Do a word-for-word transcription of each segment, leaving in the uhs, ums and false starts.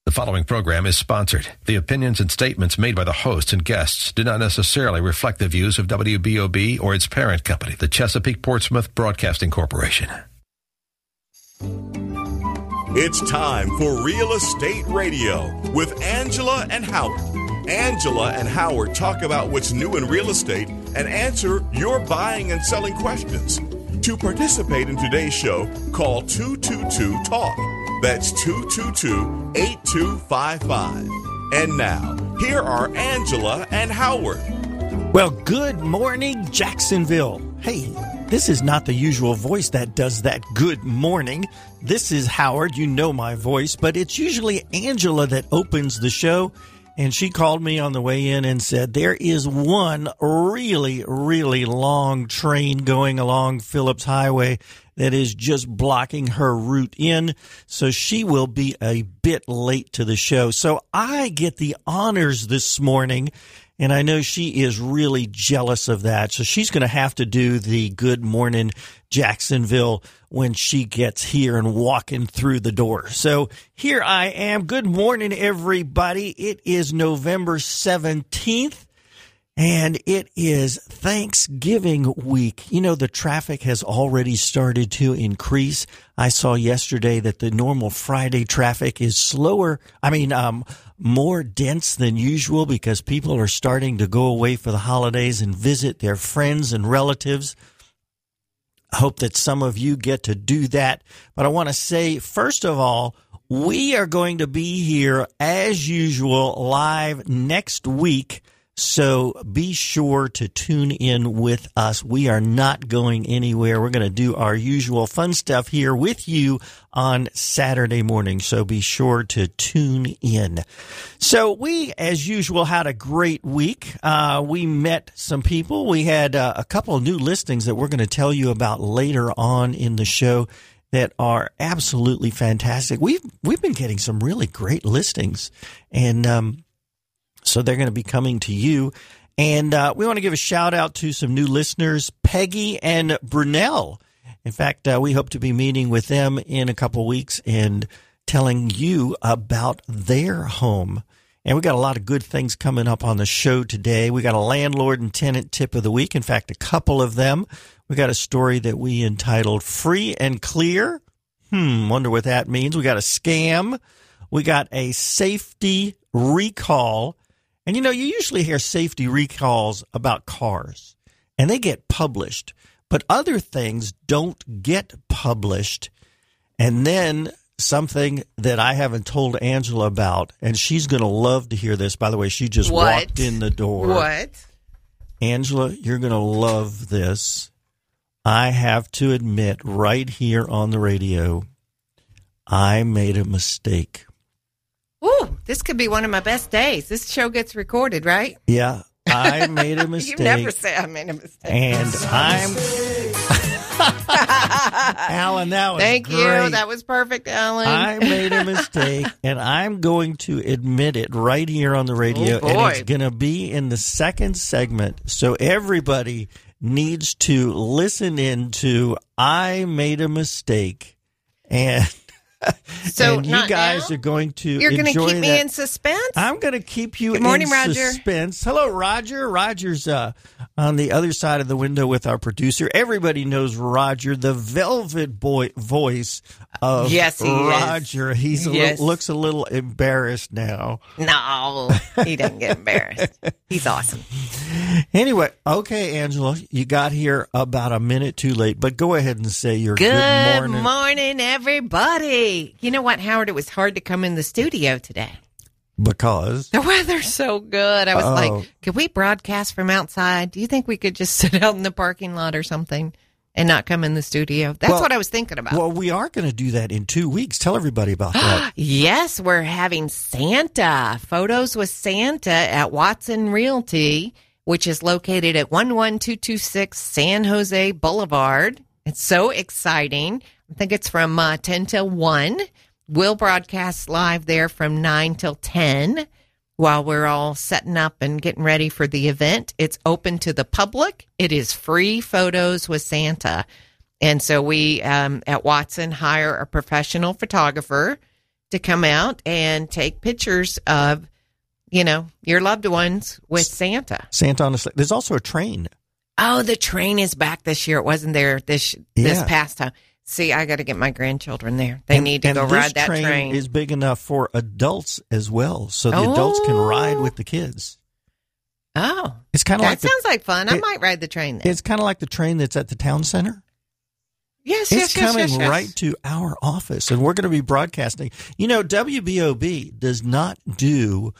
The following program is sponsored. The opinions and statements made by the hosts and guests do not necessarily reflect the views of W B O B or its parent company, the Chesapeake Portsmouth Broadcasting Corporation. It's time for Real Estate Radio with Angela and Howard. Angela and Howard talk about what's new in real estate and answer your buying and selling questions. To participate in today's show, call two two two talk. That's two two two, eight two five five. And now, here are Angela and Howard. Well, good morning, Jacksonville. Hey, this is not the usual voice that does that good morning. This is Howard. You know my voice, but it's usually Angela that opens the show. And she called me on the way in and said, there is one really, really long train going along Phillips Highway that is just blocking her route in. So she will be a bit late to the show. So I get the honors this morning, and I know she is really jealous of that. So she's going to have to do the Good Morning Jacksonville when she gets here and walking through the door. So here I am. Good morning, everybody. It is November seventeenth, and it is Thanksgiving week. You know, the traffic has already started to increase. I saw yesterday that the normal Friday traffic is slower. I mean, um, more dense than usual because people are starting to go away for the holidays and visit their friends and relatives. I hope that some of you get to do that. But I want to say, first of all, we are going to be here as usual live next week. So be sure to tune in with us. We are not going anywhere. We're going to do our usual fun stuff here with you on Saturday morning. So be sure to tune in. So we, as usual, had a great week. Uh, we met some people. We had uh, a couple of new listings that we're going to tell you about later on in the show that are absolutely fantastic. We've, we've been getting some really great listings, and, um, so they're going to be coming to you. And uh, we want to give a shout out to some new listeners, Peggy and Brunel. In fact, uh, we hope to be meeting with them in a couple weeks and telling you about their home. And we got a lot of good things coming up on the show today. We got a landlord and tenant tip of the week. In fact, a couple of them. We got a story that we entitled Free and Clear. Hmm, wonder what that means. We got a scam. We got a safety recall. And, you know, you usually hear safety recalls about cars, and they get published. But other things don't get published. And then something that I haven't told Angela about, and she's going to love to hear this. By the way, she just what? walked in the door. What? Angela, you're going to love this. I have to admit right here on the radio, I made a mistake. Ooh, this could be one of my best days. This show gets recorded, right? Yeah, I made a mistake. You never say I made a mistake. And I'm... Alan, that was Thank great. you. That was perfect, Alan. I made a mistake, and I'm going to admit it right here on the radio. Oh, boy. And it's going to be in the second segment. So everybody needs to listen in to I Made a Mistake. And... So and you not guys now? are going to You're going to enjoy keep me that. in suspense? I'm going to keep you Good morning, in Roger. suspense. Hello, Roger. Roger's uh, on the other side of the window with our producer. Everybody knows Roger, the velvet boy voice of yes, he Roger. Is. He's a yes. little, looks a little embarrassed now. No, he doesn't get embarrassed. He's awesome. Anyway, okay, Angela, you got here about a minute too late, but go ahead and say your good, Good morning. morning, everybody. You know what, Howard? It was hard to come in the studio today. Because? The weather's so good. I was Oh. like, could we broadcast from outside? Do you think we could just sit out in the parking lot or something and not come in the studio? That's Well- what I was thinking about. Well, we are going to do that in two weeks. Tell everybody about that. Yes, we're having Santa, Photos with Santa at Watson Realty, which is located at one one two two six San Jose Boulevard. It's so exciting. I think it's from uh, ten till one. We'll broadcast live there from nine till ten while we're all setting up and getting ready for the event. It's open to the public. It is free Photos with Santa. And so we um, at Watson hire a professional photographer to come out and take pictures of, you know, your loved ones with Santa. Santa on a sleigh. There's also a train. Oh, the train is back this year. It wasn't there this this Yeah. past time. See, I got to get my grandchildren there. They And- need to and go this ride that train. train. Is big enough for adults as well, so the Oh. adults can ride with the kids. Oh, It's kind of that like the, sounds like fun. I it- might ride the train there. it's kind of like the train that's at the town center. Yes, It's yes, yes, coming yes, yes. right to our office, and we're going to be broadcasting. You know, W B O B does not do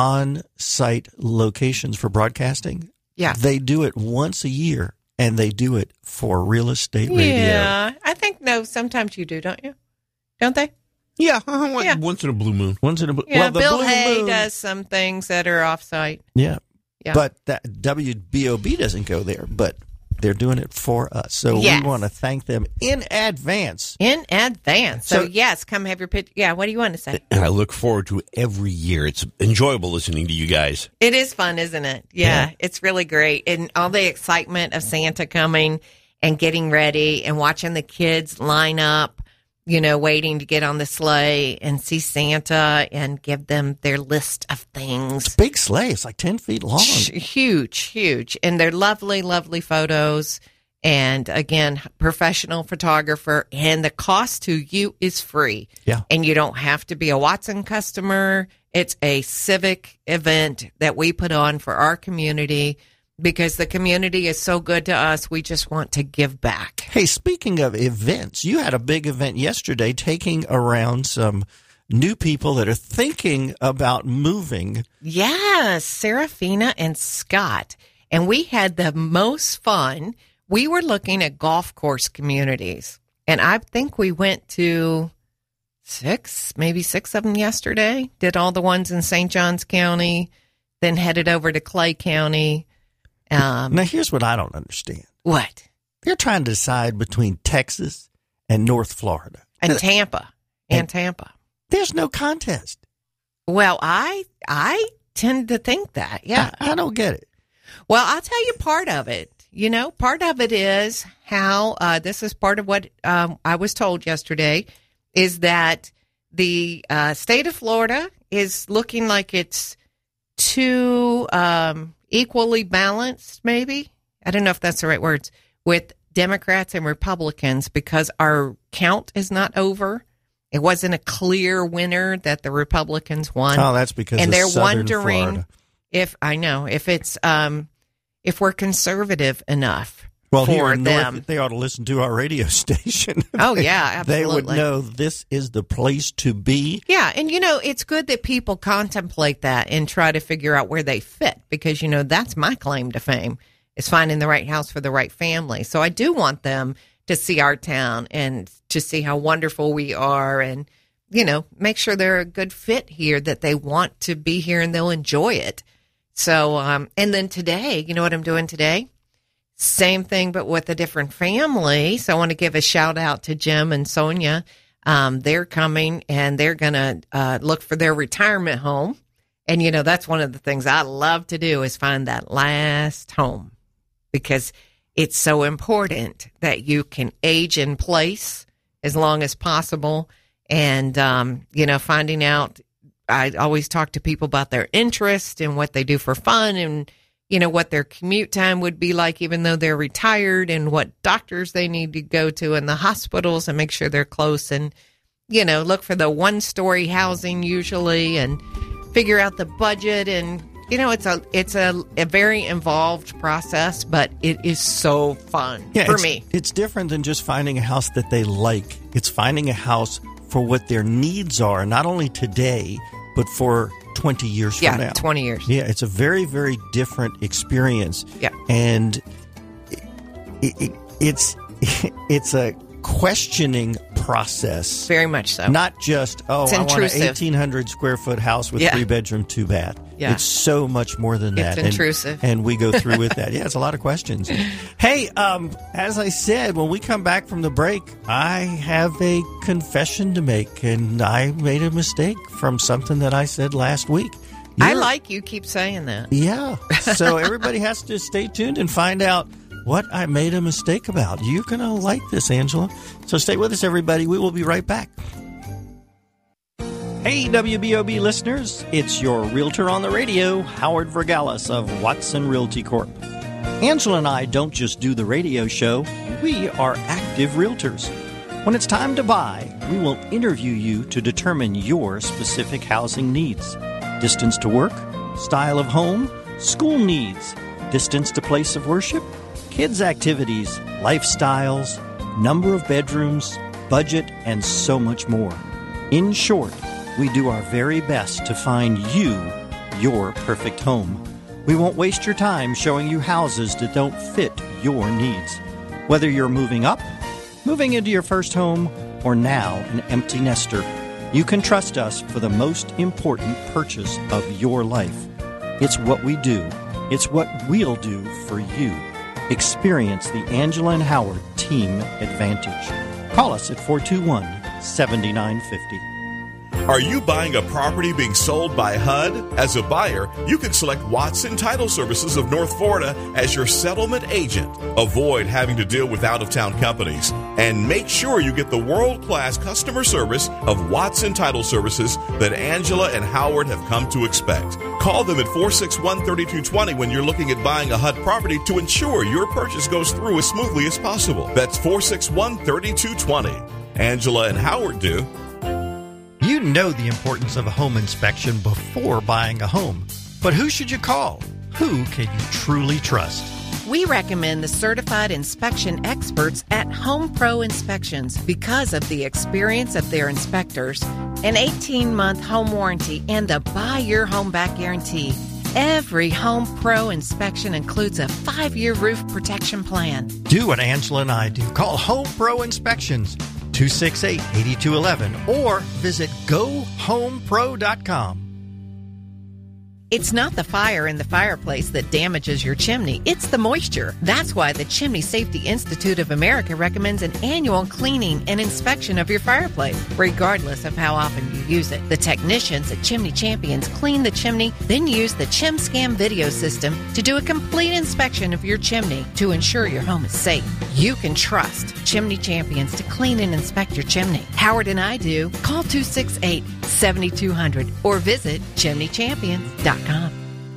on-site locations for broadcasting. Yeah. They do it once a year, and they do it for real estate radio. Yeah, I think no. Sometimes you do, don't you? Don't they? Yeah, uh, once, Yeah. once in a blue moon. Once in a blue, Yeah, well, the Bill Blue Hay Moon- does some things that are off-site. Yeah. Yeah. But that W B O B doesn't go there, but they're doing it for us. So Yes. we want to thank them in advance. In advance. So, So- yes, come have your picture. Yeah, what do you want to say? And I look forward to every year. It's enjoyable listening to you guys. It is fun, isn't it? Yeah, Yeah. it's really great. And all the excitement of Santa coming and getting ready and watching the kids line up, you know, waiting to get on the sleigh and see Santa and give them their list of things. Big sleigh. It's like ten feet long. Huge, huge. And they're lovely, lovely photos. And again, professional photographer. And the cost to you is free. Yeah. And you don't have to be a Watson customer. It's a civic event that we put on for our community because the community is so good to us. We just want to give back. Hey, speaking of events, you had a big event yesterday taking around some new people that are thinking about moving. Yes, Serafina and Scott. And we had the most fun. We were looking at golf course communities. And I think we went to six, maybe six of them yesterday. Did all the ones in Saint Johns County, then headed over to Clay County. Um, Now, here's what I don't understand. what? They're trying to decide between Texas and North Florida. And Tampa. And And- Tampa. There's no contest. Well, I I tend to think that, yeah. I, I don't get it. Well, I'll tell you part of it. You know, part of it is how uh, this is part of what um, I was told yesterday is that the uh, state of Florida is looking like it's too um, equally balanced, maybe. I don't know if that's the right words, with Democrats and Republicans because our count is not over. It wasn't a clear winner that the Republicans won. Oh, that's because and of they're Southern wondering Florida. if I know if it's um if we're conservative enough Well, here for in them. North, they ought to listen to our radio station. Oh, yeah, They would absolutely. know this is the place to be. Yeah, and you know, it's good that people contemplate that and try to figure out where they fit because you know that's my claim to fame is finding the right house for the right family. So I do want them to see our town and to see how wonderful we are and you know, make sure they're a good fit here, that they want to be here and they'll enjoy it. So, um, and then today, you know what I'm doing today? Same thing, but with a different family. So I want to give a shout out to Jim and Sonia. Um, they're coming and they're going to uh, look for their retirement home. And, you know, that's one of the things I love to do is find that last home because it's so important that you can age in place as long as possible. And, um, you know, finding out, I always talk to people about their interest and what they do for fun and, you know, what their commute time would be like, even though they're retired and what doctors they need to go to in the hospitals and make sure they're close and, you know, look for the one story housing usually and figure out the budget. And, you know, it's a, it's a, a very involved process, but it is so fun Yeah, for it's, me. It's different than just finding a house that they like. It's finding a house for what their needs are, not only today, but for twenty years Yeah, from now. twenty years. Yeah, it's a very, very different experience. Yeah. And it, it, it's it's a questioning process. Very much so. Not just, oh, It's I want an intrusive. eighteen hundred square foot house with Yeah. three bedroom, two bath. Yeah. It's so much more than It's that. And- intrusive. And, we go through with that. Yeah, it's a lot of questions. Hey, um, as I said, when we come back from the break, I have a confession to make, and I made a mistake from something that I said last week. I You're- like you keep saying that. Yeah. So everybody has to stay tuned and find out what I made a mistake about. You're going to like this, Angela. So stay with us, everybody. We will be right back. Hey, W B O B listeners, it's your realtor on the radio, Howard Vergalis of Watson Realty Corp. Angela and I don't just do the radio show, we are active realtors. When it's time to buy, we will interview you to determine your specific housing needs. Distance to work, style of home, school needs, distance to place of worship, kids' activities, lifestyles, number of bedrooms, budget, and so much more. In short, we do our very best to find you your perfect home. We won't waste your time showing you houses that don't fit your needs. Whether you're moving up, moving into your first home, or now an empty nester, you can trust us for the most important purchase of your life. It's what we do. It's what we'll do for you. Experience the Angela and Howard Team Advantage. Call us at four two one, seven nine five zero. Are you buying a property being sold by H U D? As a buyer, you can select Watson Title Services of North Florida as your settlement agent. Avoid having to deal with out-of-town companies. And make sure you get the world-class customer service of Watson Title Services that Angela and Howard have come to expect. Call them at four six one, three two two zero when you're looking at buying a H U D property to ensure your purchase goes through as smoothly as possible. That's four six one, three two two zero. Angela and Howard do. You know the importance of a home inspection before buying a home. But who should you call? Who can you truly trust? We recommend the certified inspection experts at Home Pro Inspections because of the experience of their inspectors, an eighteen-month home warranty, and the Buy Your Home Back guarantee. Every Home Pro inspection includes a five-year roof protection plan. Do what Angela and I do. Call Home Pro Inspections, two six eight, eight two one one, or visit go home pro dot com. It's not the fire in the fireplace that damages your chimney. It's the moisture. That's why the Chimney Safety Institute of America recommends an annual cleaning and inspection of your fireplace, regardless of how often you use it. The technicians at Chimney Champions clean the chimney, then use the ChimScam video system to do a complete inspection of your chimney to ensure your home is safe. You can trust Chimney Champions to clean and inspect your chimney. Howard and I do. Call two six eight, seven two zero zero or visit chimney champions dot com.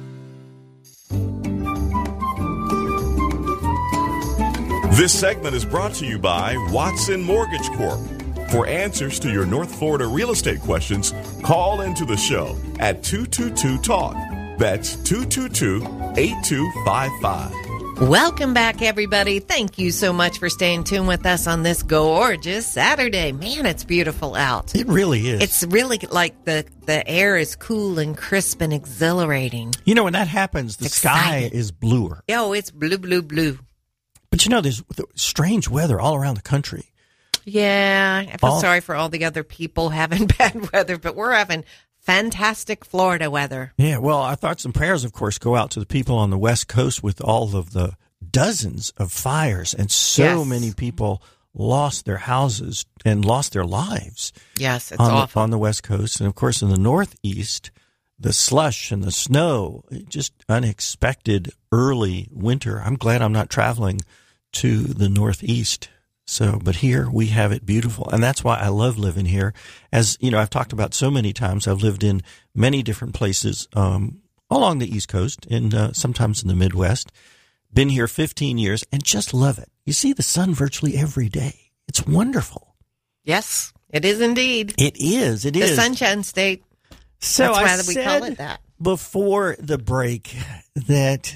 This segment is brought to you by Watson Mortgage Corp. For answers to your North Florida real estate questions, call into the show at two two two talk. That's two two two, eight two five five. Welcome back, everybody. Thank you so much for staying tuned with us on this gorgeous Saturday. Man, it's beautiful out. It really is. It's really like the, the air is cool and crisp and exhilarating. You know, when that happens, the sky is bluer. Oh, it's blue, blue, blue. But you know, there's strange weather all around the country. Yeah, I feel all, sorry for all the other people having bad weather, but we're having fantastic Florida weather. Yeah, well, our thoughts and prayers, of course, go out to the people on the West Coast with all of the dozens of fires, and so yes. many people lost their houses and lost their lives. Yes, it's on awful. The, on the West Coast. And, of course, in the Northeast, the slush and the snow, just unexpected early winter. I'm glad I'm not traveling to the Northeast. So, but here we have it beautiful. And that's why I love living here. As you know, I've talked about so many times, I've lived in many different places um, along the East Coast and uh, sometimes in the Midwest. Been here fifteen years and just love it. You see the sun virtually every day. It's wonderful. Yes, it is indeed. It is. It the is. The Sunshine State. So that's why I we said call it that. Before the break that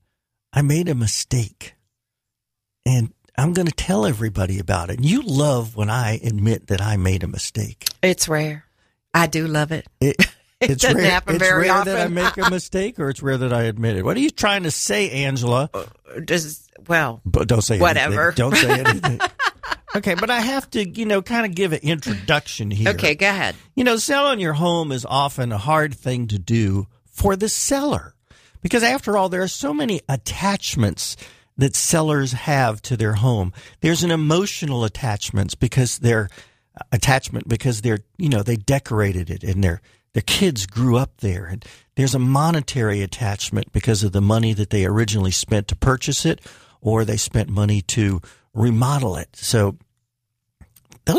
I made a mistake. And I'm going to tell everybody about it. You love when I admit that I made a mistake. It's rare. I do love it. It, it it's doesn't rare, happen it's very rare often. that I make a mistake, or it's rare that I admit it. What are you trying to say, Angela? Uh, just, well, but don't say whatever. Anything. Don't say anything. Okay, but I have to, you know, kind of give an introduction here. Okay, go ahead. You know, selling your home is often a hard thing to do for the seller because, after all, there are so many attachments that sellers have to their home. There's an emotional attachments because they're attachment because they're, you know, they decorated it and their their kids grew up there. And there's a monetary attachment because of the money that they originally spent to purchase it, or they spent money to remodel it. So those are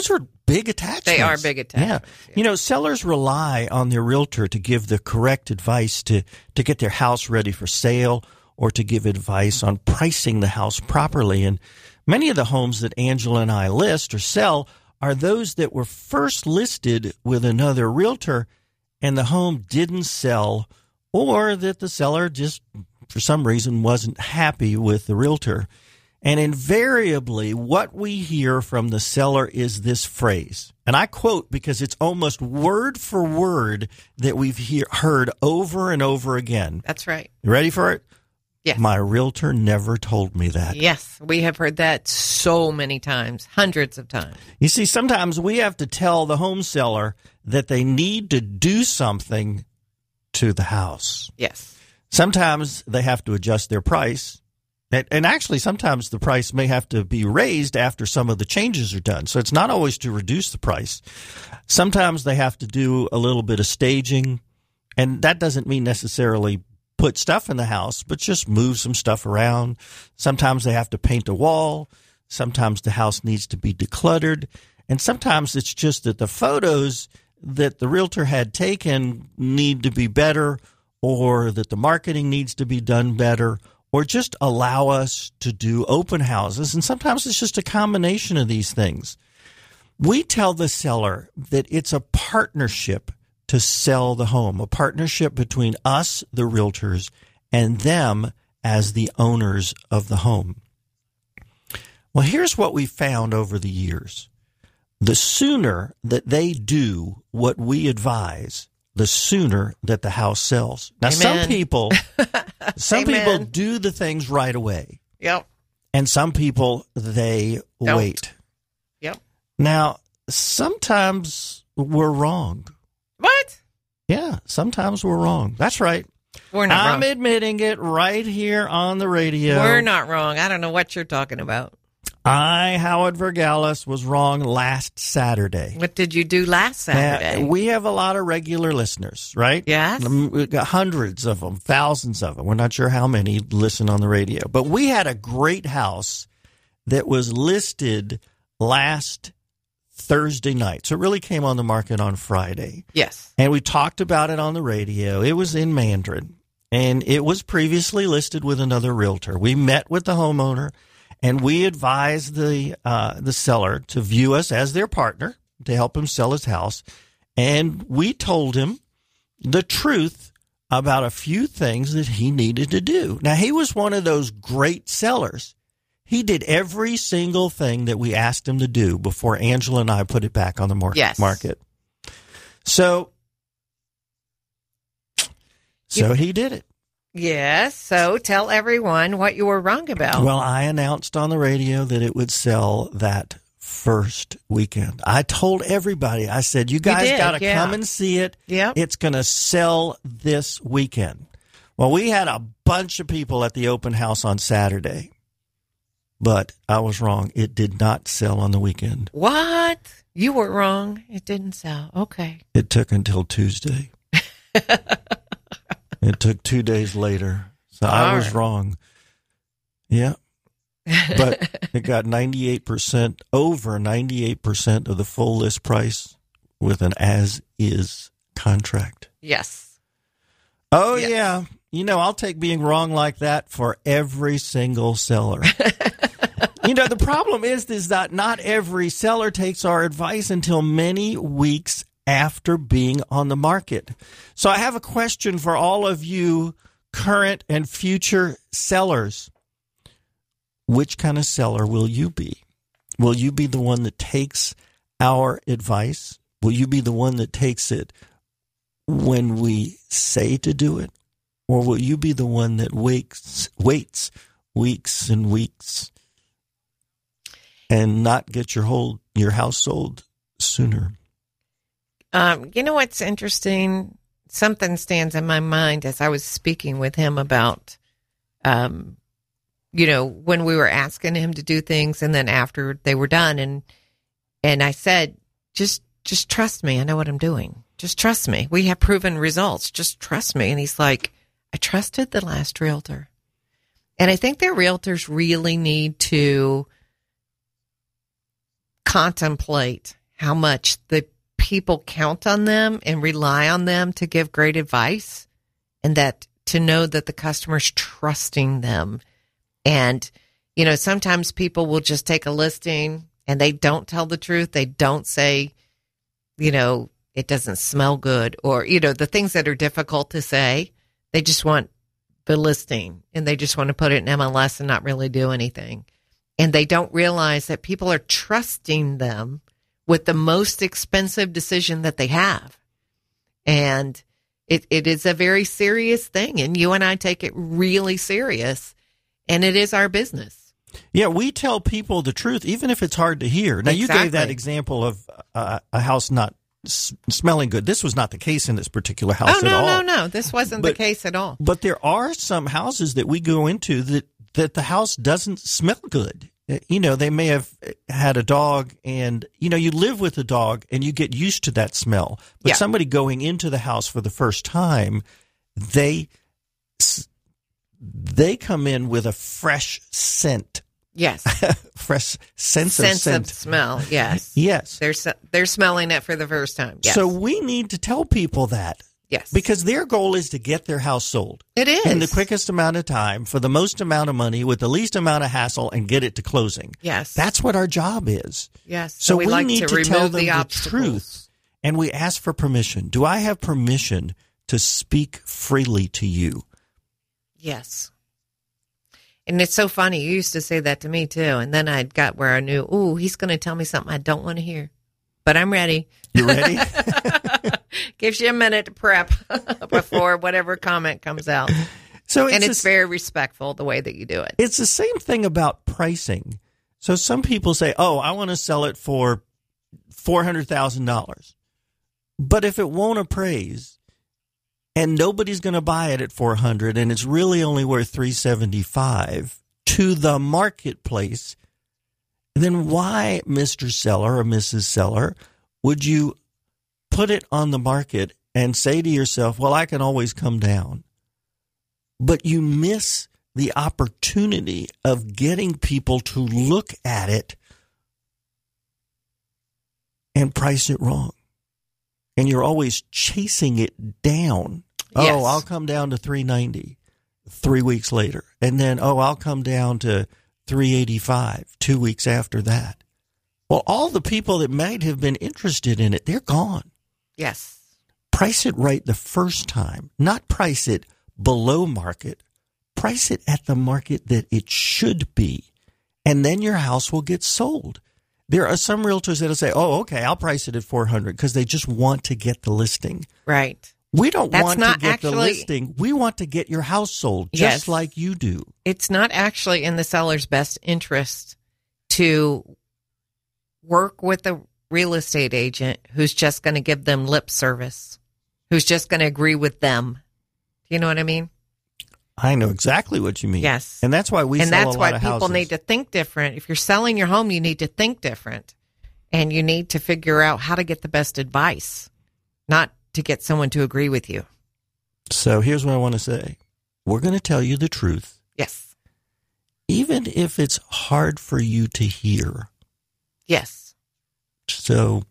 big attachments. They are big attachments. Yeah. Yeah. You know, sellers rely on their realtor to give the correct advice to, to get their house ready for sale or to give advice on pricing the house properly. And many of the homes that Angela and I list or sell are those that were first listed with another realtor and the home didn't sell, or that the seller just, for some reason, wasn't happy with the realtor. And invariably, what we hear from the seller is this phrase, and I quote because it's almost word for word that we've hear, heard over and over again. That's right. You ready for it? Yes. My realtor never told me that. Yes, we have heard that so many times, hundreds of times. You see, sometimes we have to tell the home seller that they need to do something to the house. Yes. Sometimes they have to adjust their price. And actually, sometimes the price may have to be raised after some of the changes are done. So it's not always to reduce the price. Sometimes they have to do a little bit of staging. And that doesn't mean necessarily put stuff in the house, but just move some stuff around. Sometimes they have to paint a wall. Sometimes the house needs to be decluttered. And sometimes it's just that the photos that the realtor had taken need to be better, or that the marketing needs to be done better, or just allow us to do open houses. And sometimes it's just a combination of these things. We tell the seller that it's a partnership to sell the home, a partnership between us, the realtors, and them as the owners of the home. Well, here's what we found over the years. The sooner that they do what we advise, the sooner that the house sells. Now, Amen. some people, some Amen. people do the things right away, Yep. and some people, they Don't. wait. Yep. Now, sometimes we're wrong. What? Yeah, sometimes we're wrong. That's right. We're not I'm wrong. admitting it right here on the radio. We're not wrong. I don't know what you're talking about. I, Howard Vergalis, was wrong last Saturday. What did you do last Saturday? Now, we have a lot of regular listeners, right? Yes. Um, We've got hundreds of them, thousands of them. We're not sure how many listen on the radio. But we had a great house that was listed last Thursday night. So it really came on the market on Friday. Yes. And we talked about it on the radio. It was in Mandarin, and it was previously listed with another realtor. We met with the homeowner, and we advised the uh, the seller to view us as their partner to help him sell his house. And we told him the truth about a few things that he needed to do. Now, he was one of those great sellers. He did every single thing that we asked him to do before Angela and I put it back on the mar- Yes. market. So, so You- he did it. Yes. So tell everyone what you were wrong about. Well, I announced on the radio that it would sell that first weekend. I told everybody, I said, you guys did, got to yeah. come and see it. Yep. It's going to sell this weekend. Well, we had a bunch of people at the open house on Saturday, but I was wrong. It did not sell on the weekend. What? You were wrong. It didn't sell. Okay. It took until Tuesday. It took two days later. So I All was right. wrong. Yeah. But it got ninety-eight percent, over ninety-eight percent of the full list price with an as-is contract. Yes. Oh, Yes. yeah. You know, I'll take being wrong like that for every single seller. You know, the problem is, is that not every seller takes our advice until many weeks after being on the market. So I have a question for all of you current and future sellers. Which kind of seller will you be? Will you be the one that takes our advice? Will you be the one that takes it when we say to do it? Or will you be the one that waits, waits weeks and weeks and not get your whole your house sold sooner? Um, you know what's interesting? Something stands in my mind as I was speaking with him about, um, you know, when we were asking him to do things, and then after they were done, and and I said, just just trust me. I know what I'm doing. Just trust me. We have proven results. Just trust me. And he's like, I trusted the last realtor, and I think that realtors really need to contemplate how much the people count on them and rely on them to give great advice, and that to know that the customer's trusting them. And, you know, sometimes people will just take a listing and they don't tell the truth. They don't say, you know, it doesn't smell good, or, you know, the things that are difficult to say. They just want the listing and they just want to put it in M L S and not really do anything. And they don't realize that people are trusting them with the most expensive decision that they have. And it, it is a very serious thing. And you and I take it really serious. And it is our business. Yeah, we tell people the truth, even if it's hard to hear. Now, Exactly. you gave that example of uh, a house not s- smelling good. This was not the case in this particular house Oh, at no, all. no, no. This wasn't But- the case at all. But there are some houses that we go into that, that the house doesn't smell good. You know, they may have had a dog and, you know, you live with a dog and you get used to that smell. But Yeah. somebody going into the house for the first time, they they come in with a fresh scent, Yes. fresh sense, Sense of scent. of smell. Yes. Yes. They're, s- they're smelling it for the first time. Yes. So we need to tell people that yes. because their goal is to get their house sold it is. in the quickest amount of time for the most amount of money with the least amount of hassle and get it to closing. Yes. That's what our job is. yes. So we, we like need to, to remove tell them the the obstacles. truth. And we ask for permission. Do I have permission to speak freely to you? Yes. And it's so funny. You used to say that to me too. And then I got where I knew, ooh, he's going to tell me something I don't want to hear. But I'm ready. You ready? Gives you a minute to prep before whatever comment comes out. So it's and it's the- very respectful the way that you do it. It's the same thing about pricing. So some people say, oh, I want to sell it for four hundred thousand dollars. But if it won't appraise and nobody's going to buy it at four hundred and it's really only worth three seventy-five to the marketplace, then why, Mister Seller or Missus Seller, would you put it on the market and say to yourself, well, I can always come down? But you miss the opportunity of getting people to look at it and price it wrong. And you're always chasing it down. Oh, Yes. I'll come down to three ninety three weeks later. And then, oh, I'll come down to three eighty-five two weeks after that. Well, all the people that might have been interested in it, they're gone. Yes. Price it right the first time, not price it below market. Price it at the market that it should be, and then your house will get sold. There are some realtors that'll say, oh, okay, I'll price it at four hundred because they just want to get the listing. Right. We don't That's want not to get actually- the listing. We want to get your house sold just Yes. like you do. It's not actually in the seller's best interest to work with a real estate agent who's just going to give them lip service, who's just going to agree with them. Do you know what I mean? I know exactly what you mean. Yes. And that's why we and sell that's a lot why of people houses. need to think different. If you're selling your home, you need to think different. And you need to figure out how to get the best advice, not to get someone to agree with you. So here's what I want to say. We're going to tell you the truth, Yes. even if it's hard for you to hear. Yes. So,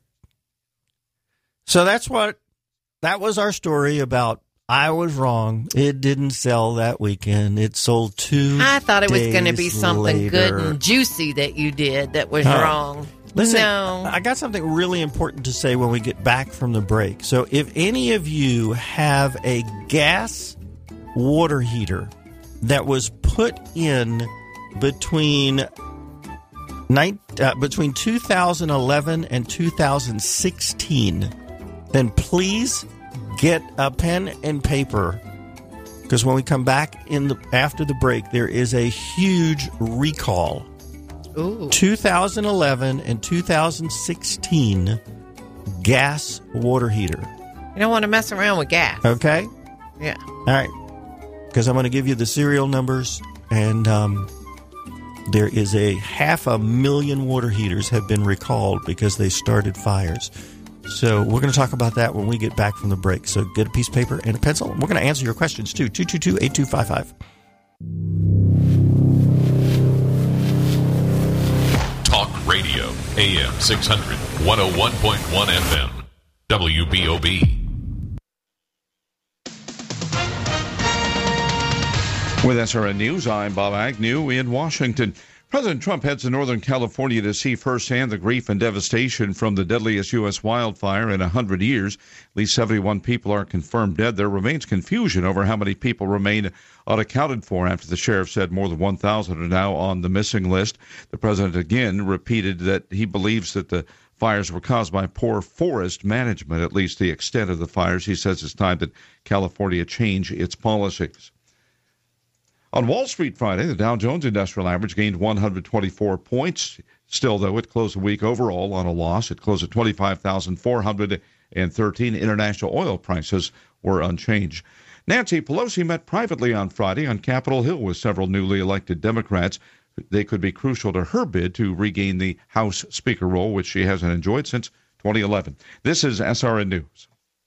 so that's what, that was our story about I was wrong. It didn't sell that weekend. It sold two I thought it was going to be days something good later. and juicy that you did that was Oh. wrong. Listen, no. I got something really important to say when we get back from the break. So if any of you have a gas water heater that was put in between nine, uh, between two thousand eleven and two thousand sixteen, then please get a pen and paper, because when we come back in the after the break, there is a huge recall. Ooh. two thousand eleven and two thousand sixteen gas water heater. You don't want to mess around with gas. Okay? Yeah. All right. Because I'm going to give you the serial numbers, and um, there is a half a million water heaters have been recalled because they started fires. So we're going to talk about that when we get back from the break. So get a piece of paper and a pencil. We're going to answer your questions too. two two two, eight two five five. Talk Radio, A M six hundred, one oh one point one F M, W B O B. With S R N News, I'm Bob Agnew in Washington. President Trump heads to Northern California to see firsthand the grief and devastation from the deadliest U S wildfire in one hundred years. At least seventy-one people are confirmed dead. There remains confusion over how many people remain unaccounted for after the sheriff said more than one thousand are now on the missing list. The president again repeated that he believes that the fires were caused by poor forest management, at least the extent of the fires. He says it's time that California change its policies. On Wall Street Friday, the Dow Jones Industrial Average gained one hundred twenty-four points. Still, though, it closed the week overall on a loss. It closed at twenty-five thousand four hundred thirteen. International oil prices were unchanged. Nancy Pelosi met privately on Friday on Capitol Hill with several newly elected Democrats. They could be crucial to her bid to regain the House Speaker role, which she hasn't enjoyed since twenty eleven. This is S R N News.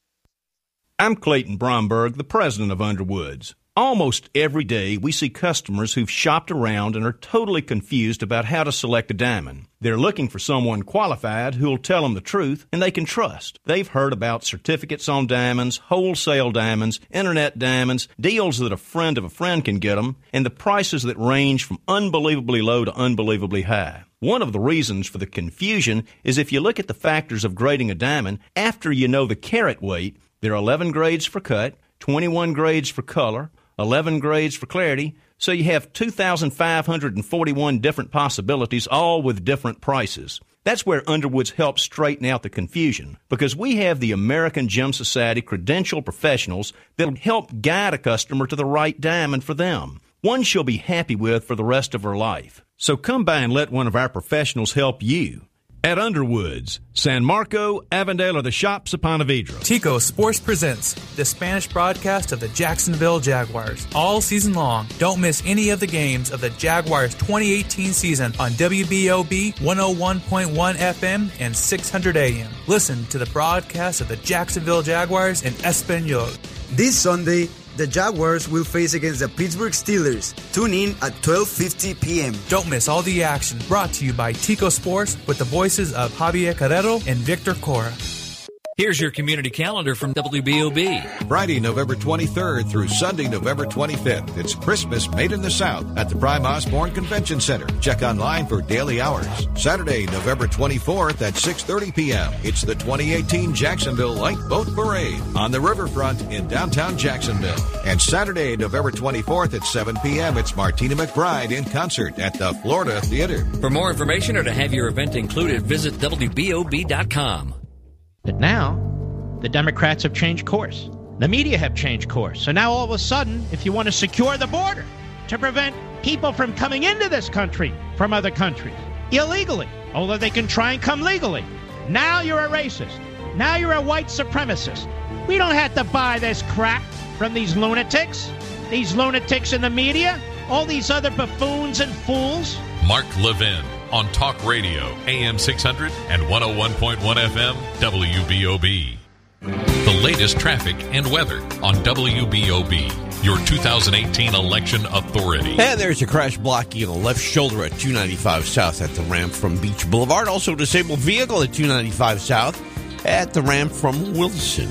I'm Clayton Bromberg, the president of Underwoods. Almost every day, we see customers who've shopped around and are totally confused about how to select a diamond. They're looking for someone qualified who'll tell them the truth and they can trust. They've heard about certificates on diamonds, wholesale diamonds, internet diamonds, deals that a friend of a friend can get them, and the prices that range from unbelievably low to unbelievably high. One of the reasons for the confusion is if you look at the factors of grading a diamond, after you know the carat weight, there are eleven grades for cut, twenty-one grades for color, eleven grades for clarity, so you have two thousand five hundred forty-one different possibilities, all with different prices. That's where Underwoods helps straighten out the confusion, because we have the American Gem Society credentialed professionals that'll help guide a customer to the right diamond for them, one she'll be happy with for the rest of her life. So come by and let one of our professionals help you. At Underwoods, San Marco, Avondale, or the shops of Ponte Vedra. Tico Sports presents the Spanish broadcast of the Jacksonville Jaguars. All season long, don't miss any of the games of the Jaguars twenty eighteen season on W B O B one oh one point one F M and six hundred A M. Listen to the broadcast of the Jacksonville Jaguars in Espanol. This Sunday, the Jaguars will face against the Pittsburgh Steelers. Tune in at twelve fifty p.m. Don't miss all the action. Brought to you by Tico Sports with the voices of Javier Carrero and Victor Cora. Here's your community calendar from W B O B. Friday, November twenty-third through Sunday, November twenty-fifth. It's Christmas Made in the South at the Prime Osborne Convention Center. Check online for daily hours. Saturday, November twenty-fourth at six thirty p.m. It's the twenty eighteen Jacksonville Light Boat Parade on the riverfront in downtown Jacksonville. And Saturday, November twenty-fourth at seven p.m. It's Martina McBride in concert at the Florida Theater. For more information or to have your event included, visit W B O B dot com. But now, the Democrats have changed course. The media have changed course. So now all of a sudden, if you want to secure the border to prevent people from coming into this country from other countries illegally, although they can try and come legally, now you're a racist. Now you're a white supremacist. We don't have to buy this crap from these lunatics, these lunatics in the media, all these other buffoons and fools. Mark Levin on Talk Radio, A M six hundred and one oh one point one F M, W B O B. The latest traffic and weather on W B O B, your two thousand eighteen election authority. And there's a crash blocking on the left shoulder at two ninety-five South at the ramp from Beach Boulevard. Also, disabled vehicle at two ninety-five South at the ramp from Wilson.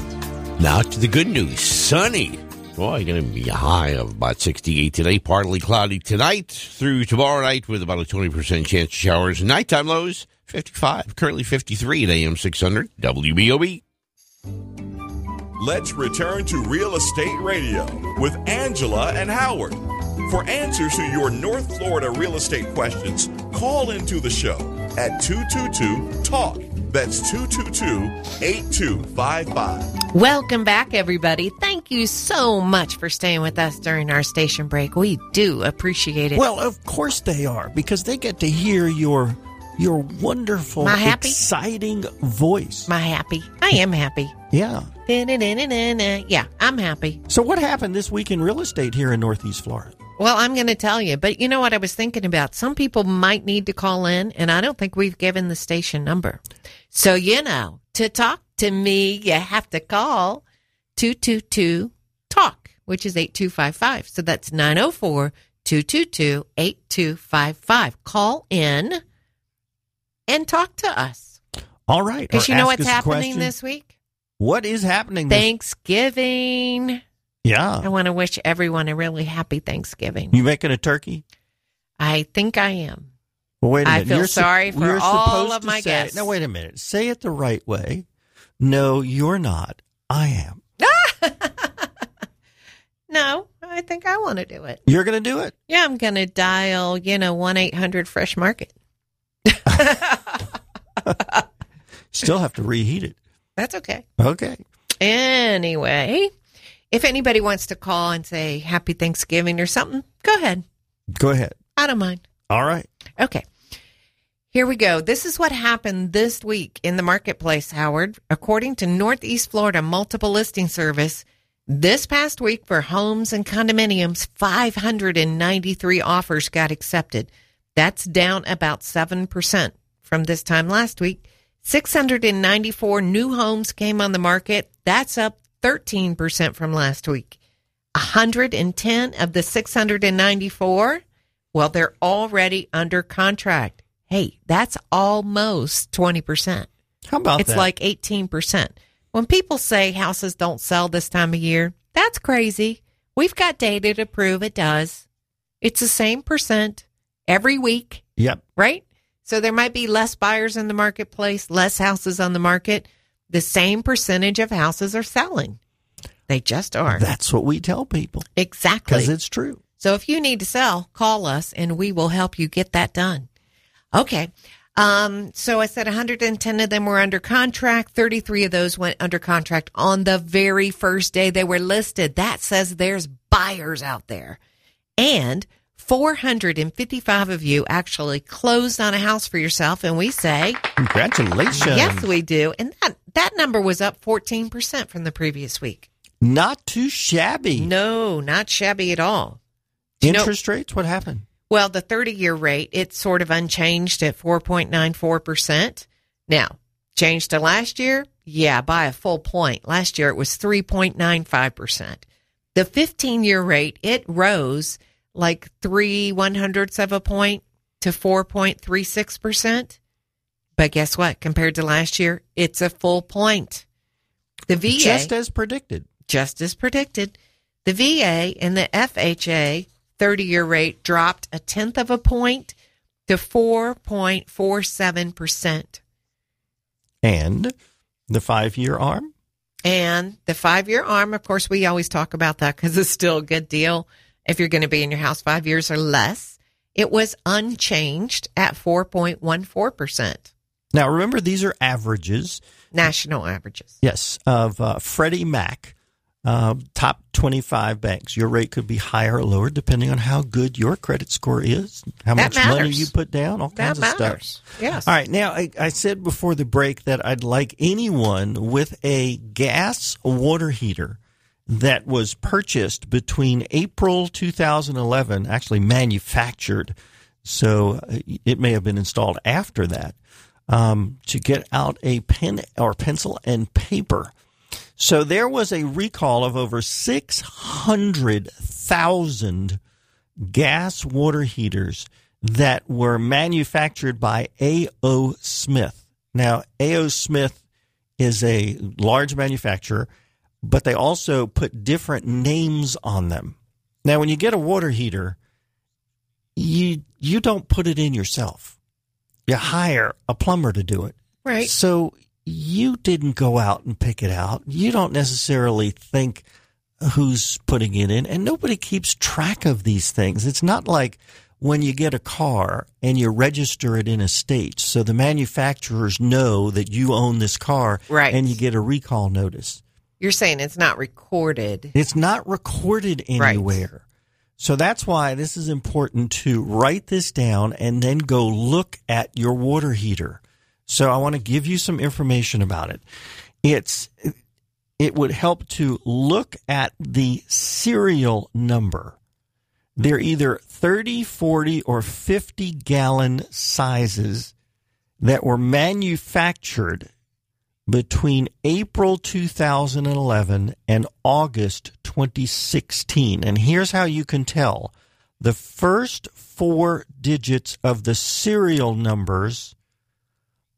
Now to the good news. Sunny. Boy, going to be a high of about sixty-eight today. Partly cloudy tonight through tomorrow night with about a twenty percent chance of showers. Nighttime lows, fifty-five. Currently fifty-three at A M six hundred. W B O B. Let's return to Real Estate Radio with Angela and Howard. For answers to your North Florida real estate questions, call into the show at two two two, talk. That's two two two, eight two five five. Welcome back, everybody. Thank you so much for staying with us during our station break. We do appreciate it. Well, of course they are, because they get to hear your your wonderful, exciting voice. My happy. I am happy. Yeah. Yeah, I'm happy. So what happened this week in real estate here in Northeast Florida? Well, I'm going to tell you, but you know what I was thinking about? Some people might need to call in, and I don't think we've given the station number. So, you know, to talk to me, you have to call two two two, talk, which is eight two five five. So that's nine oh four, two two two, eight two five five. Call in and talk to us. All right. Because Or you know ask what's us a happening question. this week? What is happening this Thanksgiving. Yeah. I want to wish everyone a really happy Thanksgiving. You making a turkey? I think I am. Well, wait a I minute. feel You're su- sorry for you're all supposed of to my say, guests. No, wait a minute. Say it the right way. No, you're not. I am. No, I think I want to do it. You're going to do it? Yeah, I'm going to dial, you know, one eight hundred fresh market. Still have to reheat it. That's okay. Okay. Anyway, if anybody wants to call and say happy Thanksgiving or something, go ahead. Go ahead. I don't mind. All right. Okay. Here we go. This is what happened this week in the marketplace, Howard. According to Northeast Florida Multiple Listing Service, this past week for homes and condominiums, five hundred ninety-three offers got accepted. That's down about seven percent from this time last week. six hundred ninety-four new homes came on the market. That's up thirteen percent from last week. one hundred ten of the six hundred ninety-four, well, they're already under contract. Hey, that's almost twenty percent. How about it's that? It's like eighteen percent. When people say houses don't sell this time of year, that's crazy. We've got data to prove it does. It's the same percent every week. Yep. Right? So there might be less buyers in the marketplace, less houses on the market. The same percentage of houses are selling. They just are. That's what we tell people. Exactly. Because it's true. So if you need to sell, call us and we will help you get that done. Okay. Um, so I said one hundred ten of them were under contract. thirty-three of those went under contract on the very first day they were listed. That says there's buyers out there. And four hundred fifty-five of you actually closed on a house for yourself. And we say, congratulations. Yes, we do. And that, that number was up fourteen percent from the previous week. Not too shabby. No, not shabby at all. Do you Interest know, rates, what happened? Well, the thirty-year rate, it's sort of unchanged at four point nine four percent. Now, changed to last year? Yeah, by a full point. Last year, it was three point nine five percent. The fifteen-year rate, it rose like three one-hundredths of a point to four point three six percent. But guess what? Compared to last year, it's a full point. The V A... Just as predicted. Just as predicted. The V A and the F H A thirty-year rate dropped a tenth of a point to four point four seven percent. And the five-year arm? And the five-year arm, of course, we always talk about that because it's still a good deal if you're going to be in your house five years or less. It was unchanged at four point one four percent. Now, remember, these are averages. National averages. Yes, of uh, Freddie Mac. Uh, top twenty-five banks. Your rate could be higher or lower depending on how good your credit score is, how that much matters. money you put down, all kinds that of matters. stuff. Yes. All right. Now, I, I said before the break that I'd like anyone with a gas water heater that was purchased between April two thousand eleven, actually manufactured, so it may have been installed after that, um, to get out a pen or pencil and paper. So there was a recall of over six hundred thousand gas water heaters that were manufactured by A O. Smith. Now, A O. Smith is a large manufacturer, but they also put different names on them. Now, when you get a water heater, you you don't put it in yourself. You hire a plumber to do it. Right. So you didn't go out and pick it out. You don't necessarily think who's putting it in, and nobody keeps track of these things. It's not like when you get a car and you register it in a state, so the manufacturers know that you own this car, right, and you get a recall notice. You're saying it's not recorded. It's not recorded anywhere. Right. So that's why this is important to write this down and then go look at your water heater. So I want to give you some information about it. It's it would help to look at the serial number. They're either thirty, forty, or fifty gallon sizes that were manufactured between April two thousand eleven and August twenty sixteen. And here's how you can tell. The first four digits of the serial numbers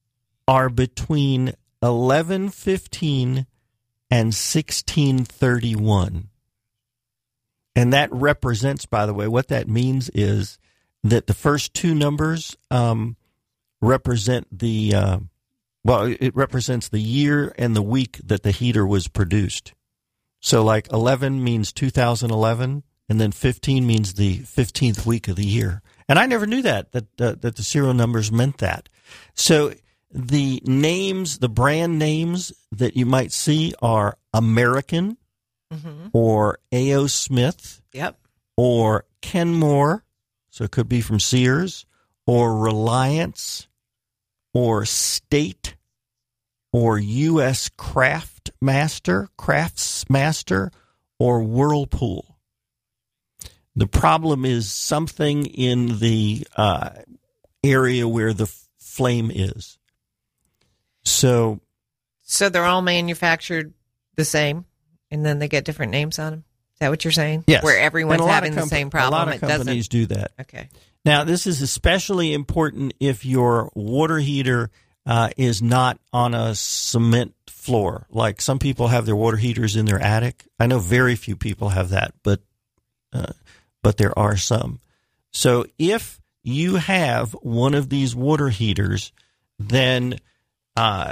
are between eleven fifteen and sixteen thirty-one. And that represents, by the way, what that means is that the first two numbers um, represent the, uh, well, it represents the year and the week that the heater was produced. So like eleven means two thousand eleven, and then fifteen means the fifteenth week of the year. And I never knew that, that, uh, that the serial numbers meant that. So the names, the brand names that you might see are American, mm-hmm. or A O. Smith, yep, or Kenmore, so it could be from Sears, or Reliance, or State, or U S. Craftmaster, Craftsmaster, or Whirlpool. The problem is something in the uh, area where the f- flame is. So, so they're all manufactured the same, and then they get different names on them? Is that what you're saying? Yes. Where everyone's having comp- the same problem. A lot of it companies doesn't... do that. Okay. Now, this is especially important if your water heater uh, is not on a cement floor. Like some people have their water heaters in their attic. I know very few people have that, but uh, but there are some. So if you have one of these water heaters, then uh,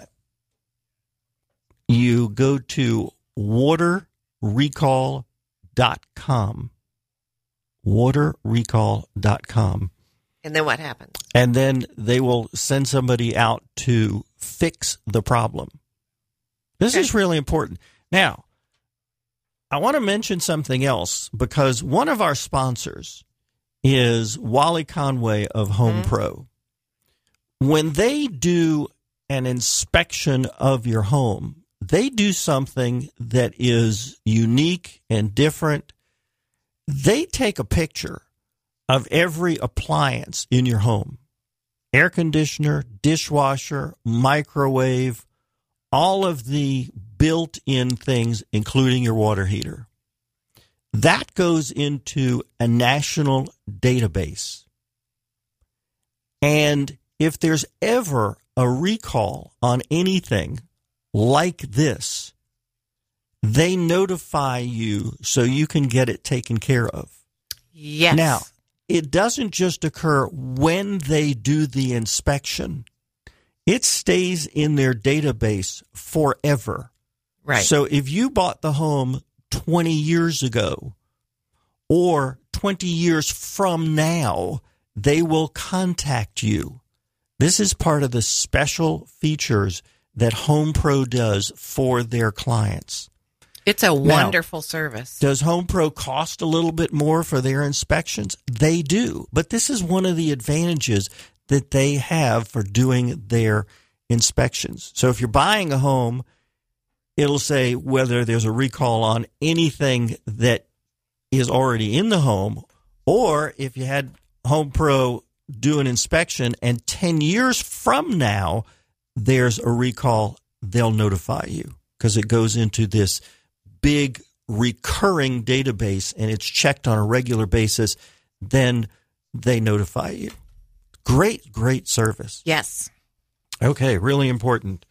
you go to water recall dot com. water recall dot com. And then what happens? And then they will send somebody out to fix the problem. This okay. is really important. Now, I want to mention something else because one of our sponsors is Wally Conway of Home mm-hmm. Pro. When they do an inspection of your home, they do something that is unique and different. They take a picture of every appliance in your home. Air conditioner, dishwasher, microwave, all of the built-in things, including your water heater. That goes into a national database. And if there's ever a recall on anything like this, they notify you so you can get it taken care of. Yes. Now, it doesn't just occur when they do the inspection. It stays in their database forever. Right. So if you bought the home twenty years ago or twenty years from now, they will contact you. This is part of the special features that Home Pro does for their clients. It's a wonderful now, service. Does Home Pro cost a little bit more for their inspections? They do. But this is one of the advantages that they have for doing their inspections. So if you're buying a home, it'll say whether there's a recall on anything that is already in the home, or if you had Home Pro do an inspection and ten years from now there's a recall, they'll notify you because it goes into this big recurring database and it's checked on a regular basis. Then they notify you. Great, great service. Yes. Okay, really important.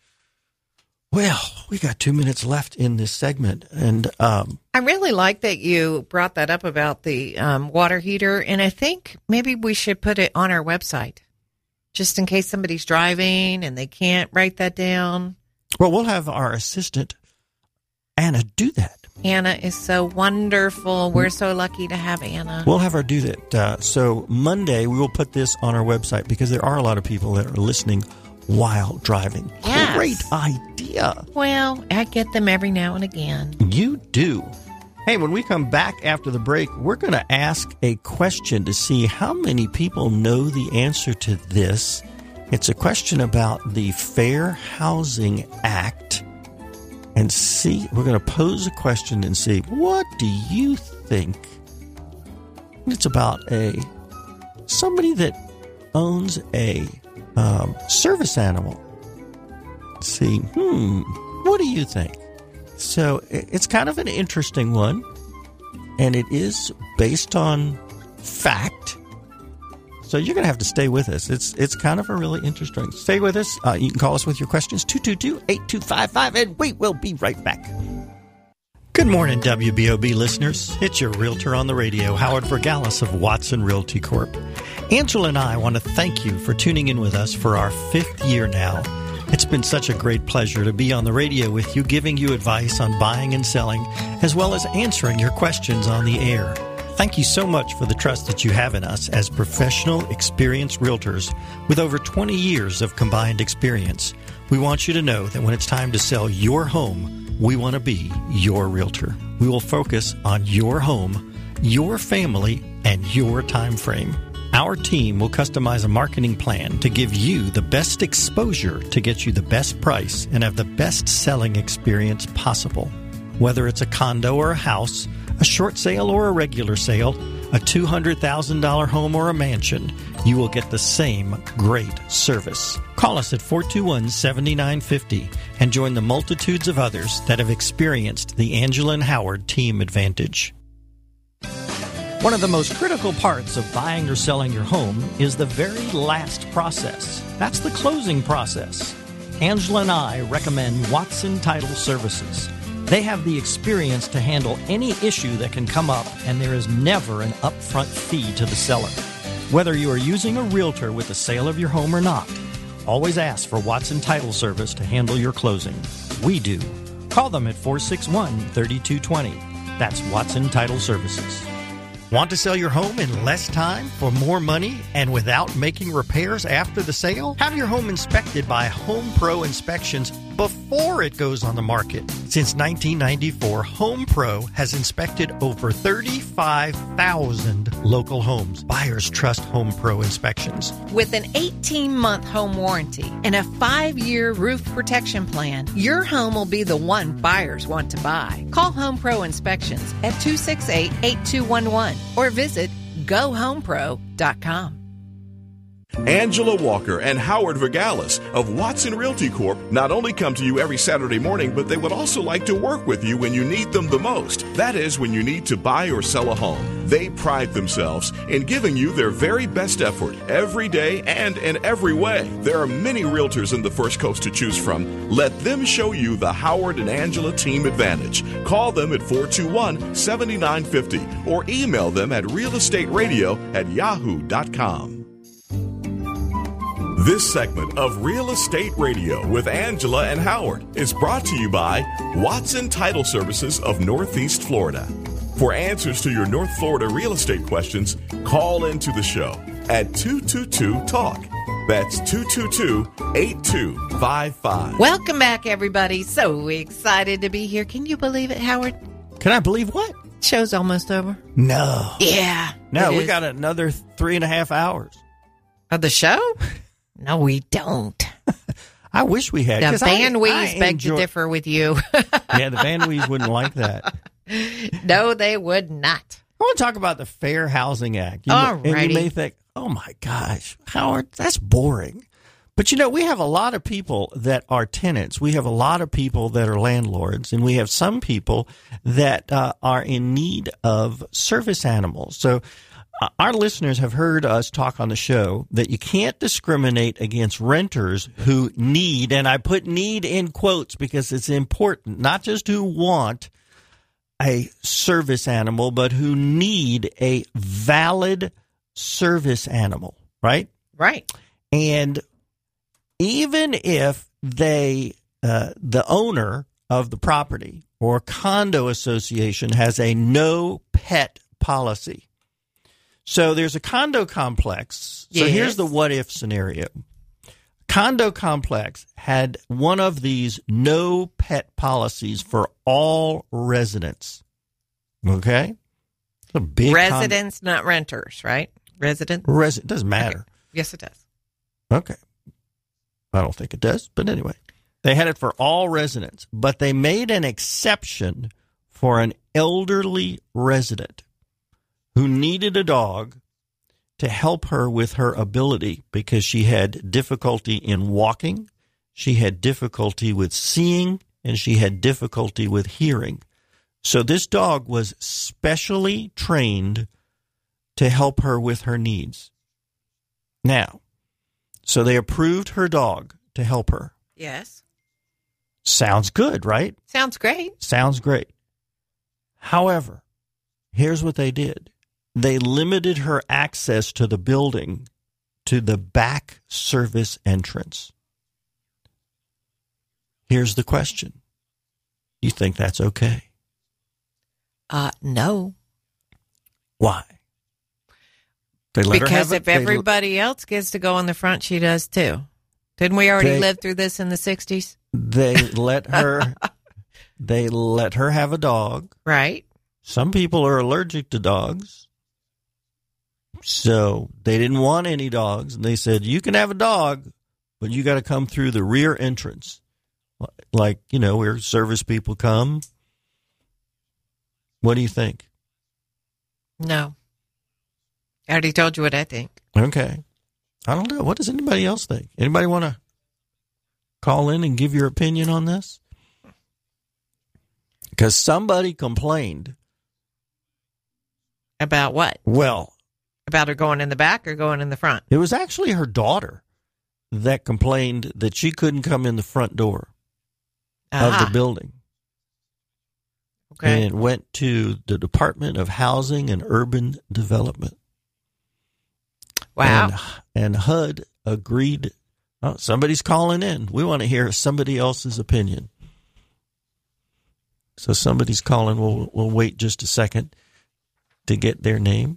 Well, we got two minutes left in this segment, and um, I really like that you brought that up about the um, water heater, and I think maybe we should put it on our website, just in case somebody's driving and they can't write that down. Well, we'll have our assistant, Anna, do that. Anna is so wonderful. We're so lucky to have Anna. We'll have her do that. Uh, so Monday, we will put this on our website because there are a lot of people that are listening while driving. Yes. Great idea. Well, I get them every now and again. You do. Hey, when we come back after the break, we're going to ask a question to see how many people know the answer to this. It's a question about the Fair Housing Act. And see, we're going to pose a question and see, what do you think? It's about a somebody that owns a um, service animal. Let's see, hmm, what do you think? So it's kind of an interesting one, and it is based on fact. So you're going to have to stay with us. It's it's kind of a really interesting. Stay with us. Uh, you can call us with your questions, two two two, eight two five five, and we will be right back. Good morning, W B O B listeners. It's your realtor on the radio, Howard Vergalis of Watson Realty Corp. Angela and I want to thank you for tuning in with us for our fifth year now. It's been such a great pleasure to be on the radio with you, giving you advice on buying and selling, as well as answering your questions on the air. Thank you so much for the trust that you have in us as professional, experienced realtors with over twenty years of combined experience. We want you to know that when it's time to sell your home, we want to be your realtor. We will focus on your home, your family, and your time frame. Our team will customize a marketing plan to give you the best exposure to get you the best price and have the best selling experience possible. Whether it's a condo or a house, a short sale or a regular sale, a two hundred thousand dollars home or a mansion, you will get the same great service. Call us at four two one, seven nine five zero and join the multitudes of others that have experienced the Angela and Howard team advantage. One of the most critical parts of buying or selling your home is the very last process. That's the closing process. Angela and I recommend Watson Title Services. They have the experience to handle any issue that can come up, and there is never an upfront fee to the seller. Whether you are using a realtor with the sale of your home or not, always ask for Watson Title Service to handle your closing. We do. Call them at four six one, three two two zero. That's Watson Title Services. Want to sell your home in less time for more money and without making repairs after the sale? Have your home inspected by Home Pro Inspections before it goes on the market. Since nineteen ninety-four, Home Pro has inspected over thirty-five thousand local homes. Buyers trust Home Pro Inspections. With an eighteen-month home warranty and a five-year roof protection plan, your home will be the one buyers want to buy. Call Home Pro Inspections at two six eight, eight two one one or visit go home pro dot com. Angela Walker and Howard Vergalis of Watson Realty Corp not only come to you every Saturday morning, but they would also like to work with you when you need them the most. That is, when you need to buy or sell a home. They pride themselves in giving you their very best effort every day and in every way. There are many realtors in the First Coast to choose from. Let them show you the Howard and Angela team advantage. Call them at four two one, seven nine five zero or email them at realestateradio at yahoo dot com. This segment of Real Estate Radio with Angela and Howard is brought to you by Watson Title Services of Northeast Florida. For answers to your North Florida real estate questions, call into the show at two two two talk. That's two two two, eight two five five. Welcome back, everybody. So excited to be here. Can you believe it, Howard? Can I believe what? Show's almost over. No. Yeah. No, we is. got another three and a half hours. Of the show? No, we don't. I wish we had. The Van Wees I, I beg enjoy- to differ with you. Yeah, the Van Wees wouldn't like that. No, they would not. I want to talk about the Fair Housing Act. You Alrighty. may, and you may think, oh my gosh, Howard, that's boring. But you know, we have a lot of people that are tenants. We have a lot of people that are landlords, and we have some people that uh, are in need of service animals. So uh, our listeners have heard us talk on the show that you can't discriminate against renters who need, and I put need in quotes because it's important, not just who want a service animal, but who need a valid service animal, right? Right. And even if they, uh, the owner of the property or condo association has a no pet policy. So there's a condo complex. So Yes. here's the what if scenario. Condo complex had one of these no pet policies for all residents. Okay? It's a big Residents, con- not renters, right? Residents? Res- it doesn't matter. Okay. Yes, it does. Okay. I don't think it does, but anyway. They had it for all residents, but they made an exception for an elderly resident who needed a dog to help her with her ability because she had difficulty in walking, she had difficulty with seeing, and she had difficulty with hearing. So this dog was specially trained to help her with her needs. Now, so they approved her dog to help her. Yes. Sounds good, right? Sounds great. Sounds great. However, here's what they did. They limited her access to the building to the back service entrance. Here's the question. You think that's okay? Uh, no. Why? They let her Because have if it, they- everybody else gets to go in the front, she does too. Didn't we already They- live through this in the sixties? They let her they let her have a dog. Right. Some people are allergic to dogs. So they didn't want any dogs. And they said, you can have a dog, but you got to come through the rear entrance. Like, you know, where service people come. What do you think? No. I already told you what I think. Okay. I don't know. What does anybody else think? Anybody want to call in and give your opinion on this? Because somebody complained. About what? Well, about her going in the back or going in the front? It was actually her daughter that complained that she couldn't come in the front door Ah. of the building. Okay. And it went to the Department of Housing and Urban Development. Wow. And, and H U D agreed. Oh, somebody's calling in. We want to hear somebody else's opinion. So somebody's calling. We'll, we'll wait just a second to get their name.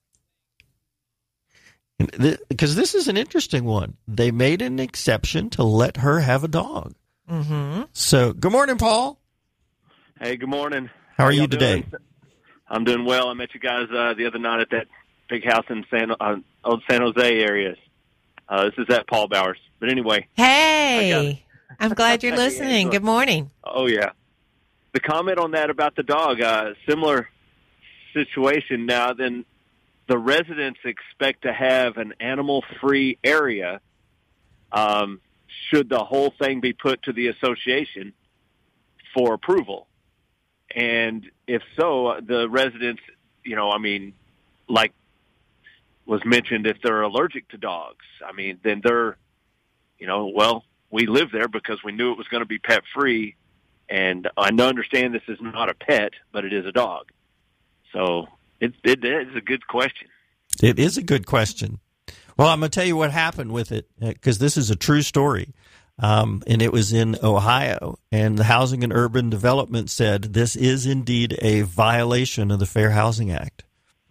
Because this is an interesting one. They made an exception to let her have a dog. Mm-hmm. So, good morning, Paul. Hey, good morning. How are y'all you today? doing? I'm doing well. I met you guys uh, the other night at that big house in San, uh, old San Jose areas. Uh, this is at Paul Bowers. But anyway. Hey, I'm glad you're Hey, listening. Angela. Good morning. Oh, yeah. The comment on that about the dog, uh, similar situation now, then the residents expect to have an animal-free area. Um, should the whole thing be put to the association for approval? And if so, the residents, you know, I mean, like was mentioned, if they're allergic to dogs, I mean, then they're, you know, well, we live there because we knew it was going to be pet-free. And I understand this is not a pet, but it is a dog. So it, it is a good question. It is a good question. Well, I'm going to tell you what happened with it, because this is a true story. Um, and it was in Ohio. And the Housing and Urban Development said this is indeed a violation of the Fair Housing Act.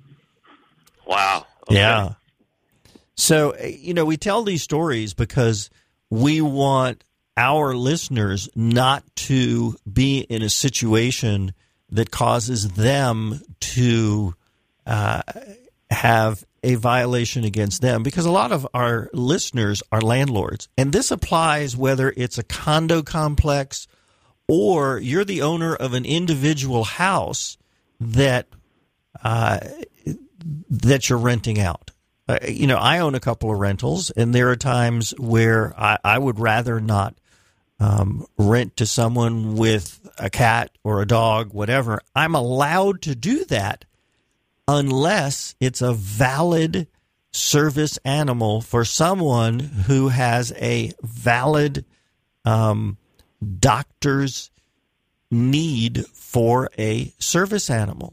Wow. Okay. Yeah. So, you know, we tell these stories because we want our listeners not to be in a situation that causes them to uh, have a violation against them, because a lot of our listeners are landlords. And this applies whether it's a condo complex or you're the owner of an individual house that uh, that you're renting out. Uh, you know, I own a couple of rentals, and there are times where I, I would rather not um, rent to someone with a cat or a dog, whatever. I'm allowed to do that unless it's a valid service animal for someone who has a valid um, doctor's need for a service animal.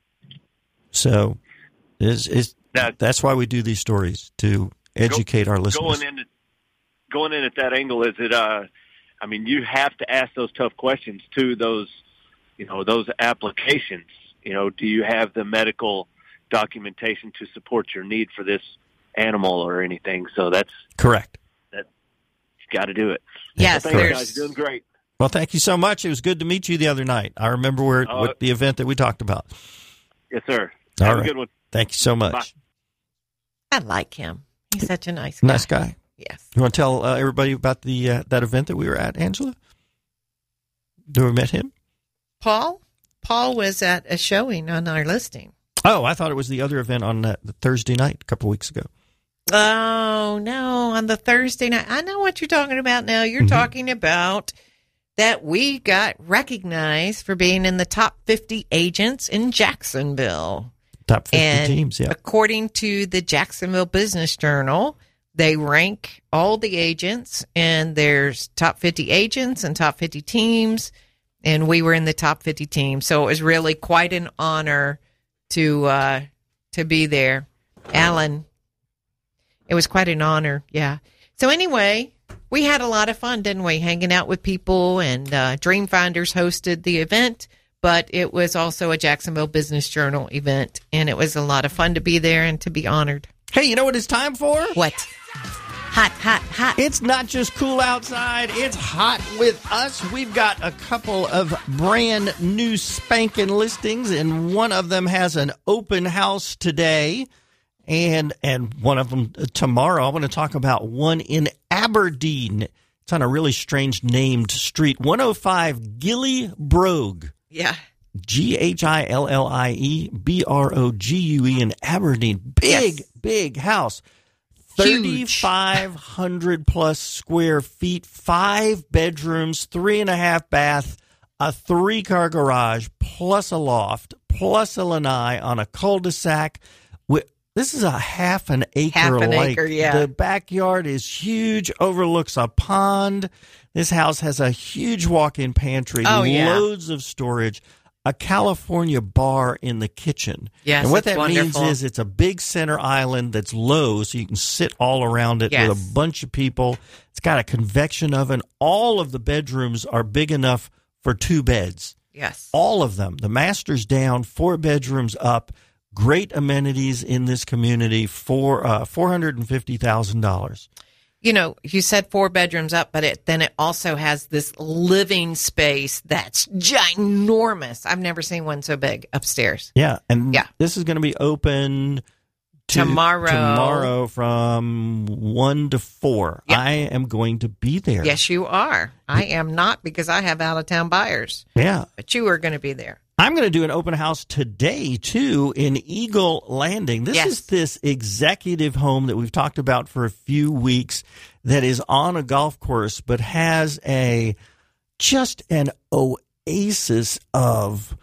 So is is Now, that's why we do these stories, to educate go, our listeners. Going in, going in at that angle, is it? Uh, I mean, you have to ask those tough questions to those, you know, those applications. You know, do you have the medical documentation to support your need for this animal or anything? So that's correct. That you got to do it. Yes, well, thank you there's- guys. You're doing great. Well, thank you so much. It was good to meet you the other night. I remember where Uh, what the event that we talked about. Yes, sir. All Have right. a good one. Thank you so much. Bye. I like him. He's such a nice guy. Nice guy. Yes. You want to tell uh, everybody about the uh, that event that we were at, Angela? Do we met him? Paul? Paul was at a showing on our listing. Oh, I thought it was the other event on uh, the Thursday night a couple weeks ago. Oh, no, on the Thursday night. I know what you're talking about now. You're Mhm. talking about that we got recognized for being in the top fifty agents in Jacksonville. Top fifty and teams, yeah. According to the Jacksonville Business Journal, they rank all the agents, and there's top fifty agents and top fifty teams, and we were in the top fifty teams. So it was really quite an honor to uh, to be there. Alan, it was quite an honor, yeah. So anyway, we had a lot of fun, didn't we, hanging out with people, and uh, Dreamfinders hosted the event, but it was also a Jacksonville Business Journal event, and it was a lot of fun to be there and to be honored. Hey, you know what it's time for? What? Hot, hot, hot. It's not just cool outside, it's hot with us. We've got a couple of brand new spanking listings, and one of them has an open house today, and and one of them tomorrow. I want to talk about one in Aberdeen. It's on a really strange named street, one oh five Gillie Brogue. Yeah. G H I L L I E B R O G U E in Aberdeen. Big, yes. big house. thirty-five hundred plus square feet, five bedrooms, three and a half bath, a three-car garage, plus a loft, plus a lanai on a cul-de-sac. This is a half an acre half an lake. acre, yeah. The backyard is huge, overlooks a pond. This house has a huge walk-in pantry, oh, yeah. loads of storage, a California bar in the kitchen. Yes, and what it's that wonderful. means is it's a big center island that's low, so you can sit all around it yes. with a bunch of people. It's got a convection oven. All of the bedrooms are big enough for two beds. Yes. All of them. The master's down, four bedrooms up. Great amenities in this community for uh, four hundred fifty thousand dollars. You know, you said four bedrooms up, but it then it also has this living space that's ginormous. I've never seen one so big upstairs. Yeah, and yeah. this is going to be open to, tomorrow. Tomorrow from one to four. Yep. I am going to be there. Yes, you are. I am not because I have out-of-town buyers. Yeah. But you are going to be there. I'm going to do an open house today, too, in Eagle Landing. This yes. is this executive home that we've talked about for a few weeks that is on a golf course but has a just an oasis of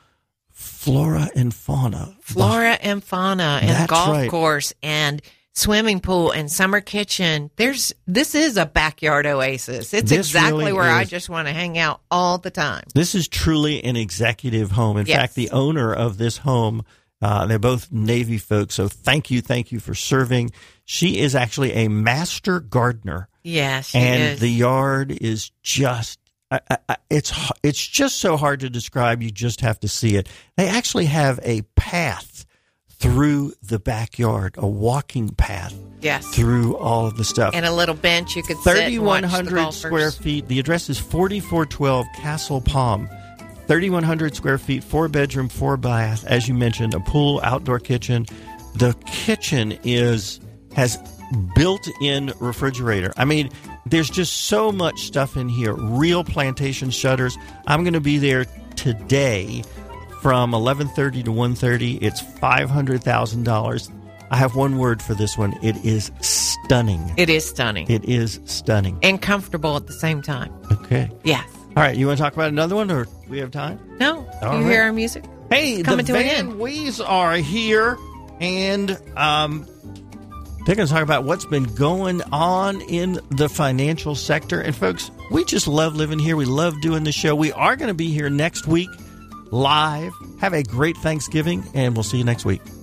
flora and fauna. Flora and fauna and That's golf right. course and swimming pool and summer kitchen. There's this is a backyard oasis. It's This exactly really where I is. just want to hang out all the time. This is truly an executive home. In Yes. fact, the owner of this home, uh, they're both Navy folks, so thank you, thank you for serving. She is actually a master gardener. Yeah, she and is. the yard is just I, I, it's it's just so hard to describe. You just have to see it. They actually have a path through the backyard, a walking path. Yes. Through all of the stuff. And a little bench you could sit and watch the thirty-one hundred golfers. square feet. The address is forty-four twelve Castle Palm. thirty-one hundred square feet, four bedroom, four bath. As you mentioned, a pool, outdoor kitchen. The kitchen is has built-in refrigerator. I mean, there's just so much stuff in here. Real plantation shutters. I'm going to be there today from eleven thirty to one thirty. It's five hundred thousand dollars. I have one word for this one. It is stunning. It is stunning. It is stunning. And comfortable at the same time. Okay. Yes. All right. You want to talk about another one, or do we have time? No. All you right. hear our music? Hey, Coming the to an Van end. Wees are here, and um, they're going to talk about what's been going on in the financial sector. And folks, we just love living here. We love doing the show. We are going to be here next week live. Have a great Thanksgiving, and we'll see you next week.